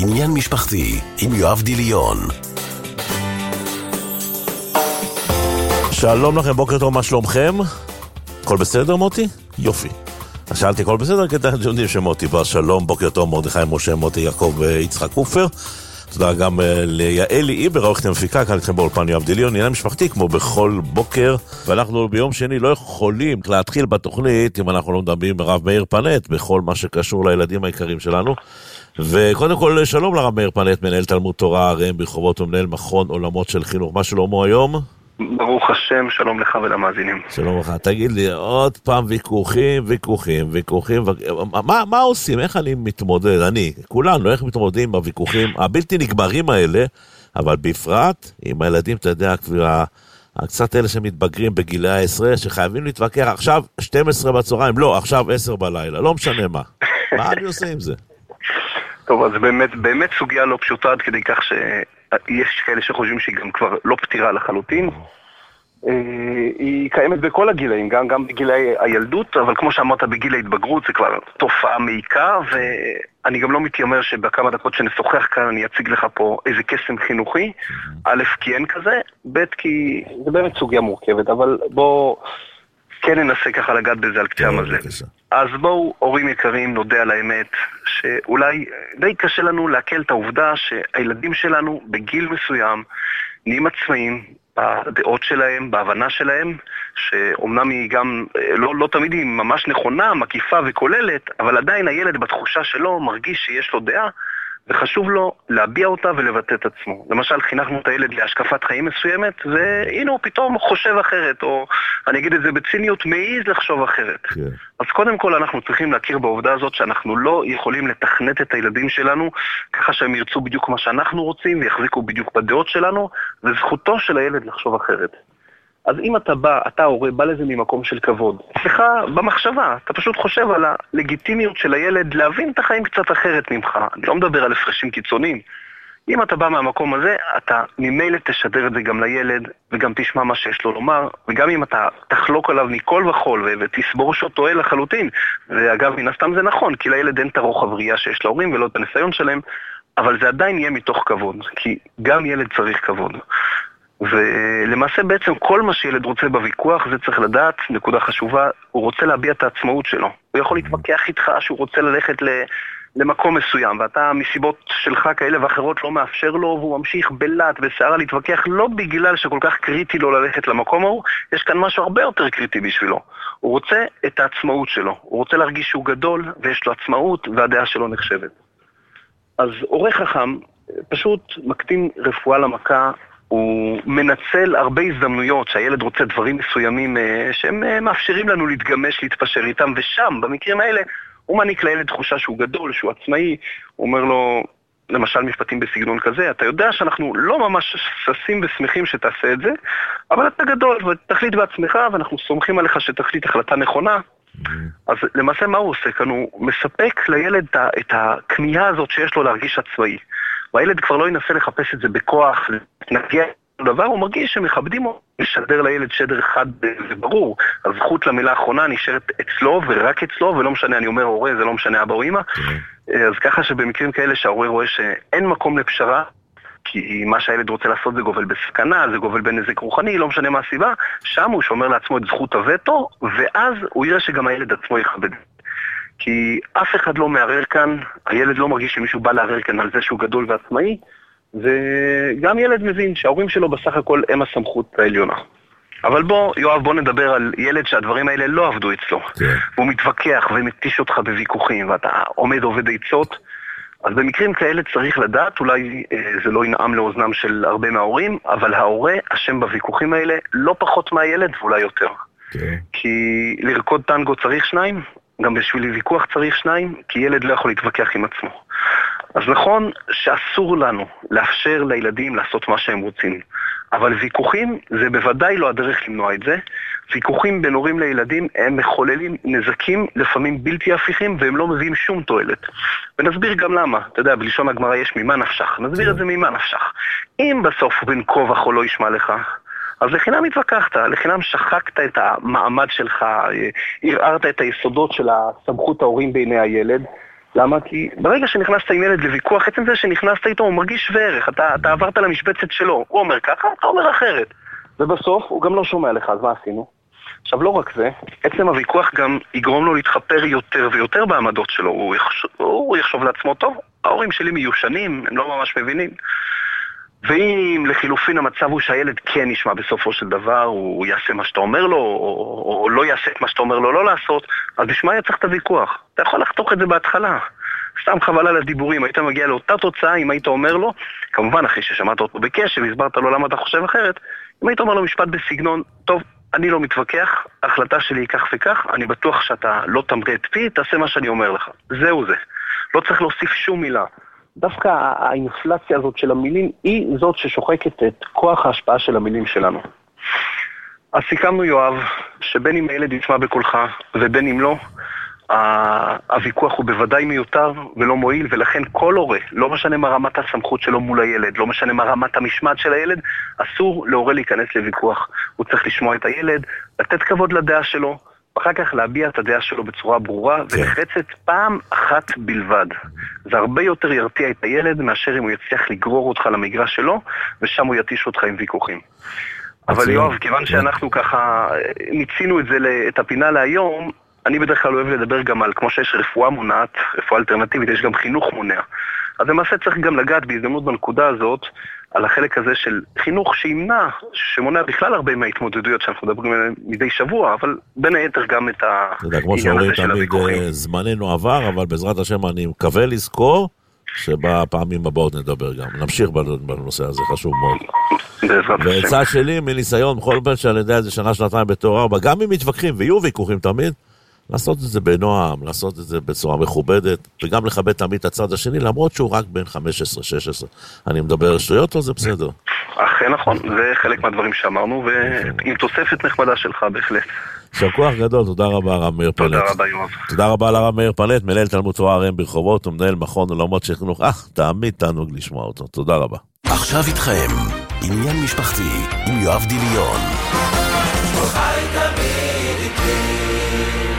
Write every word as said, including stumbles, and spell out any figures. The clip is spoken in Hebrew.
עניין משפחתי עם יואב דיליון. שלום לכם, בוקר טוב, מה שלומכם? הכל בסדר מוטי? יופי. אז שאלתי הכל בסדר, כי אתם יודעים שמוטי בא, שלום, בוקר טוב, מרדכי משה, מוטי יעקב ויצחק קופר. תודה גם ליעלי איבר, עורכת המפיקה, כאן איתכם באולפן יואב דיליון, עניין משפחתי כמו בכל בוקר, ואנחנו ביום שני לא יכולים להתחיל בתוכנית אם אנחנו לא מדברים עם הרב מאיר פנט בכל מה שקשור לילדים העיקרים שלנו. וקודם כל שלום לרב מאיר פנט, מנהל תלמוד תורה ראם ברחובות ומנהל מכון עולמות של חינוך. מה שלומו היום? ברוך השם, שלום לך ולמאזינים. שלום לך. תגיד לי, עוד פעם ויכוחים, ויכוחים, ויכוחים, מה, מה עושים? איך אני מתמודד? אני, כולנו, איך מתמודדים בוויכוחים הבלתי נגמרים האלה, אבל בפרט עם הילדים, אתה יודע, קצת אלה שמתבגרים בגילי העשרה, שחייבים להתווכח עכשיו שתים עשרה בצהריים, לא, עכשיו עשר בלילה, לא משנה מה. מה אני עושה עם זה? טוב, אז באמת, באמת סוגיה לא פשוטה עד כדי כך שיש כאלה שחושבים שהיא גם כבר לא פתירה לחלוטין. היא קיימת בכל הגילאים, גם, גם בגילי הילדות, אבל כמו שאמרת, בגיל ההתבגרות זה כבר תופעה מעיקה, ואני גם לא מתיימר שבכמה דקות שנשוחח כאן אני אציג לך פה איזה קסם חינוכי. א', כי אין כזה, ב', כי זה באמת סוגיה מורכבת, אבל בוא כן ננסה ככה לגעת בזה על קצה המזלג. אז בואו, הורים יקרים, נודה על האמת, שאולי די קשה לנו להקל את העובדה שהילדים שלנו בגיל מסוים נהיים עצמאים בדעות שלהם, בהבנה שלהם, שאומנם היא גם לא, לא תמיד היא ממש נכונה, מקיפה וכוללת, אבל עדיין הילד בתחושה שלו מרגיש שיש לו דעה, וחשוב לו להביע אותה ולבטא את עצמו. למשל, חינכנו את הילד להשקפת חיים מסוימת, והנה הוא פתאום חושב אחרת, או אני אגיד את זה בציניות, מעיז לחשוב אחרת. Yeah. אז קודם כל אנחנו צריכים להכיר בעובדה הזאת שאנחנו לא יכולים לתכנת את הילדים שלנו, ככה שהם ירצו בדיוק מה שאנחנו רוצים, ויחזיקו בדיוק בדעות שלנו, וזכותו של הילד לחשוב אחרת. אז אם אתה בא, אתה הורה, בא לזה ממקום של כבוד, סליחה, במחשבה, אתה פשוט חושב על הלגיטימיות של הילד להבין את החיים קצת אחרת ממך. אני לא מדבר על הפרשים קיצוניים. אם אתה בא מהמקום הזה, אתה ממילא תשדר את זה גם לילד, וגם תשמע מה שיש לו לומר, וגם אם אתה תחלוק עליו מכל וכל, ותסבור שהוא טועה לחלוטין, ואגב, מן הסתם זה נכון, כי לילד אין את הרוחב ראייה שיש להורים ולא את הניסיון שלהם, אבל זה עדיין יהיה מתוך כבוד, כי גם ילד צריך כבוד. ולמעשה בעצם כל מה שילד רוצה בוויכוח זה צריך לדעת, נקודה חשובה, הוא רוצה להביע את העצמאות שלו. הוא יכול להתווכח איתך שהוא רוצה ללכת למקום מסוים, ואתה מסיבות שלך כאלה ואחרות לא מאפשר לו, והוא ממשיך בלט וסערה להתווכח, לא בגלל שכל כך קריטי לו ללכת למקום ההוא, יש כאן משהו הרבה יותר קריטי בשבילו. הוא רוצה את העצמאות שלו, הוא רוצה להרגיש שהוא גדול ויש לו עצמאות והדעה שלו נחשבת. אז הורה חכם פשוט מקטין רפואה למכה, הוא מנצל הרבה הזדמנויות שהילד רוצה דברים מסוימים שהם מאפשרים לנו להתגמש, להתפשר איתם, ושם, במקרים האלה, הוא מעניק לילד תחושה שהוא גדול, שהוא עצמאי, הוא אומר לו, למשל משפטים בסגנון כזה, אתה יודע שאנחנו לא ממש ששים ושמחים שתעשה את זה, אבל אתה גדול ותחליט בעצמך, ואנחנו סומכים עליך שתחליט החלטה נכונה. אז למעשה מה הוא עושה כאן? הוא מספק לילד את הכמיהה הזאת שיש לו להרגיש עצמאי. והילד כבר לא ינסה לחפש את זה בכוח, נגיע לדבר, הוא מרגיש שמכבדים או משדר לילד שדר אחד וברור. הזכות למילה האחרונה נשארת אצלו ורק אצלו, ולא משנה, אני אומר הורה, זה לא משנה אבא או אמא. אז ככה שבמקרים כאלה שההורה רואה שאין מקום לפשרה, כי מה שהילד רוצה לעשות זה גובל בסכנה, זה גובל בנזק רוחני, לא משנה מה הסיבה, שם הוא שומר לעצמו את זכות הווטו, ואז הוא יראה שגם הילד עצמו יכבד. כי אף אחד לא מערער כאן, הילד לא מרגיש שמישהו בא לערער כאן על זה שהוא גדול ועצמאי, וגם ילד מבין שההורים שלו בסך הכל הם הסמכות העליונה. אבל בוא, יואב, בוא נדבר על ילד שהדברים האלה לא עבדו אצלו. Yeah. והוא מתווכח ומתיש אותך בוויכוחים, ואתה עומד עובד עצות. אז במקרים כאלה צריך לדעת, אולי אה, זה לא ינעם לאוזנם של הרבה מההורים, אבל ההורה אשם בוויכוחים האלה לא פחות מהילד ואולי יותר. Yeah. כי לרקוד טנגו צריך שניים, גם בשביל ויכוח צריך שניים, כי ילד לא יכול להתווכח עם עצמו. אז נכון שאסור לנו לאפשר לילדים לעשות מה שהם רוצים, אבל ויכוחים זה בוודאי לא הדרך למנוע את זה. ויכוחים בין הורים לילדים הם מחוללים נזקים לפעמים בלתי הפיכים, והם לא מביאים שום תועלת. ונסביר גם למה. אתה יודע, בלשון הגמרא יש ממה נפשך. נסביר את זה ממה נפשך. אם בסוף בין כה וכה לא ישמע לך, אז לחינם התווכחת, לחינם שחקת את המעמד שלך, ערערת את היסודות של הסמכות ההורים בעיני הילד, למה? כי ברגע שנכנסת עם ילד לוויכוח, עצם זה שנכנסת איתו, הוא מרגיש שווה ערך, אתה, אתה עברת למשבצת שלו, הוא אומר ככה, אתה אומר אחרת. ובסוף הוא גם לא שומע לך, אז מה עשינו? עכשיו לא רק זה, עצם הוויכוח גם יגרום לו להתחפר יותר ויותר בעמדות שלו, הוא יחשוב, הוא יחשוב לעצמו, טוב, ההורים שלי מיושנים, הם לא ממש מבינים. ואם לחילופין המצב הוא שהילד כן ישמע בסופו של דבר, הוא יעשה מה שאתה אומר לו, או, או לא יעשה את מה שאתה אומר לו לא לעשות, אז בשביל מה היה צריך את הוויכוח? אתה יכול לחתוך את זה בהתחלה. סתם חבל על הדיבורים, היית מגיע לאותה תוצאה אם היית אומר לו, כמובן אחרי ששמעת אותו בקשב, הסברת לו למה אתה חושב אחרת, אם היית אומר לו משפט בסגנון, טוב, אני לא מתווכח, ההחלטה שלי היא כך וכך, אני בטוח שאתה לא תמרה את פי, תעשה מה שאני אומר לך. זהו זה. לא צריך להוסיף שום מילה. דווקא האינפלציה הזאת של המילים היא זאת ששוחקת את כוח ההשפעה של המילים שלנו. אז סיכמנו, יואב, שבין אם הילד ישמע בקולך ובין אם לא, הוויכוח הוא בוודאי מיותר ולא מועיל, ולכן כל הורה, לא משנה מה רמת הסמכות שלו מול הילד, לא משנה מה רמת המשמעת של הילד, אסור להורה להיכנס לוויכוח. הוא צריך לשמוע את הילד, לתת כבוד לדעה שלו, ואחר כך להביע את הדעה שלו בצורה ברורה ונחרצת פעם אחת בלבד. זה הרבה יותר ירתיע את הילד מאשר אם הוא יצליח לגרור אותך למגרש שלו, ושם הוא יתיש אותך עם ויכוחים. אבל יואב, כיוון שאנחנו ככה ניצינו את זה, את הפינה להיום, אני בדרך כלל אוהב לדבר גם על, כמו שיש רפואה מונעת, רפואה אלטרנטיבית, יש גם חינוך מונע. אז למעשה צריך גם לגעת בהזדמנות בנקודה הזאת, על החלק הזה של חינוך שימנע, שמונע בכלל הרבה מההתמודדויות שאנחנו מדברים עליהן מדי שבוע, אבל בין היתר גם את העניין הזה של הוויכוחים. זמננו עבר, אבל בעזרת השם אני מקווה לזכור, שבפעמים הבאות נדבר גם. נמשיך בנושא הזה, חשוב מאוד. ועצה שלי, מניסיון, בכל בין שאני יודע איזה שנה, שנתיים בתור ארבע, גם אם מתווכחים, ויהיו ויכוחים תמיד, לעשות את זה בנועם, לעשות את זה בצורה מכובדת, וגם לכבד תמיד את הצד השני, למרות שהוא רק בין חמש עשרה שש עשרה. אני מדבר שטויות או זה בסדר? אכן נכון, זה חלק מהדברים שאמרנו, ועם תוספת נחמדה שלך בהחלט. יישר כוח גדול, תודה רבה הרב מאיר פלט. תודה רבה יואב. תודה רבה לרב מאיר פלט, מנהל תלמוד תורה הראם ברחובות, ומנהל מכון עולמות של חינוך. אה, תמיד תענוג לשמוע אותו, תודה רבה. עכשיו איתכם, עניין משפחתי, עם יואב דמיון.